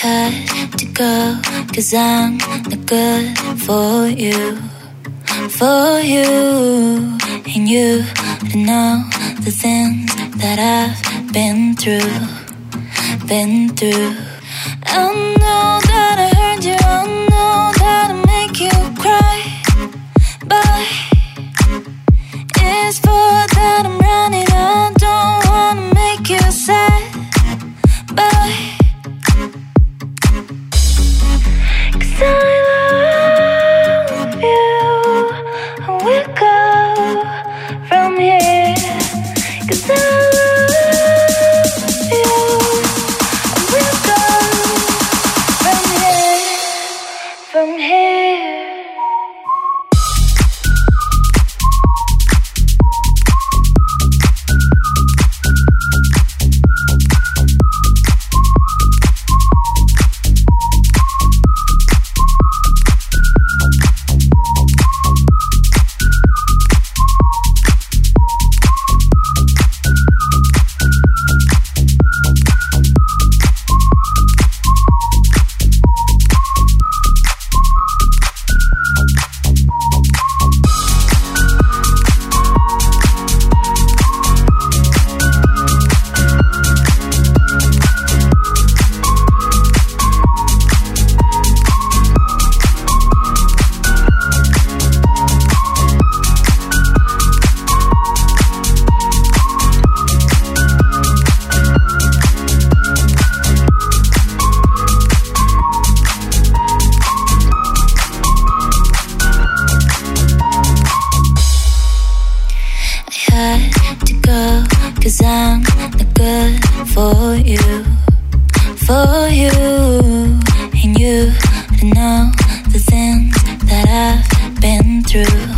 had to go, 'cause I'm not good for you. For you, and you to know the things that I've been through. I know that I hurt you, I know that I make you cry, but it's for that I'm running. I don't wanna make you sad, but 'cause I love you, and we'll go from here. 'Cause I love you, and we'll go from here. And you to know the things that I've been through.